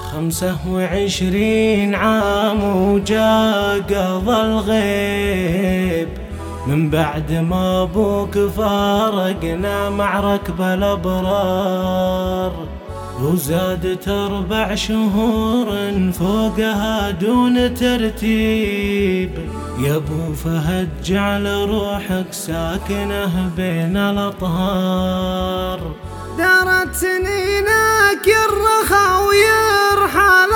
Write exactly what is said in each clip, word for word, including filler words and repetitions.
خمسة وعشرين عام وجا قضى الغيب من بعد ما ابوك فارقنا مع ركب الابرار، وزادت اربع شهور فوقها دون ترتيب. يا ابو فهد جعل روحك ساكنه بين الاطهار. دارت سنينك الرخا ويرحل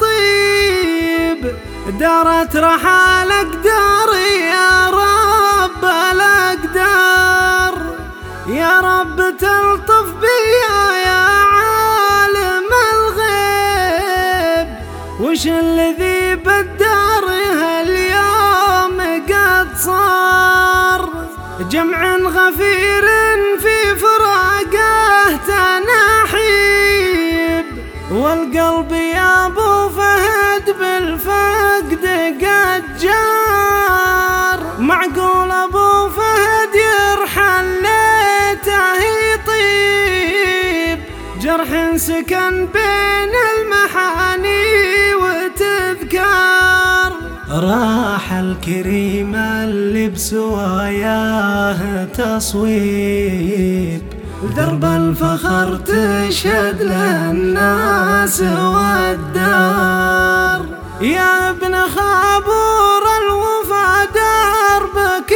الطيب، دارت رحالك داري يا رب الاقدار. يا رب تلطف بيا يا عالم الغيب، وش الذي بالدار هاليوم قد صار؟ جمع غفير في فراقه تناحيب، والقلب يا ابو فهد بالفقد قد جار. معقول ابو فهد يرحل ليته يطيب، جرح سكن بين المحاني وتذكار. راح الكريم اللي بسواياه تصويب، درب الفخر تشهد له الناس والدار. يا ابن خابور الوفا دربك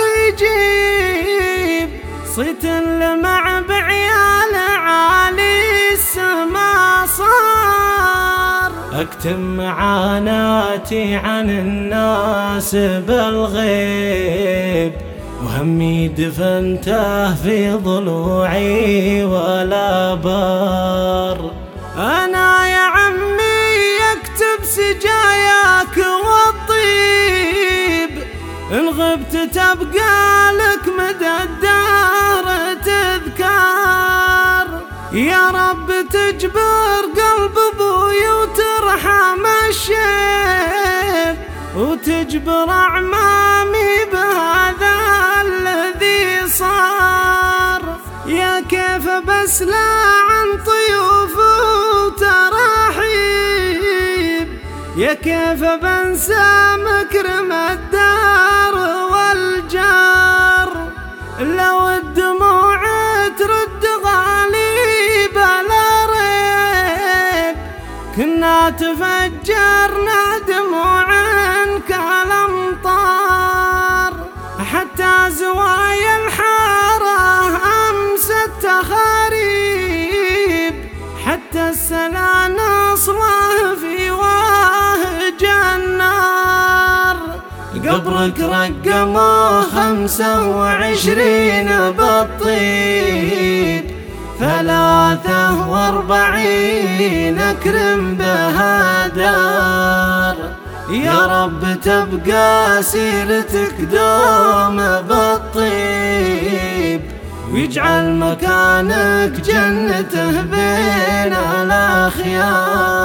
يجيب، صيت لمع بعيال عالي السما صار. اكتم معاناتي عن الناس بالغيب، وهمي دفنته في ضلوعي ولا بار. أنا يا عمي اكتب سجاياك والطيب، إن غبت تبقى لك مدى الدار تذكار. يا رب تجبر قلب ابوي وترحم الشيب، وتجبر اعمامي بهذا الذي صار. يا كيف بسلى عن طيوف وتراحيب، يا كيف بنسى مكرم الدار والجار. لو الدموع ترد غالي بلا ريب، كنا تفجرنا دموعا كالامطار. حتى زوايا الحارة امست تخاريب، حتى السلا نصله في واهج النار. قبرك رقموه خمسة وعشرين بالطيب، ثلاثة واربعين اكرم بها دار. يا رب تبقى سيرتك دوم بالطيب، ويجعل مكانك جنته بين الأخيار.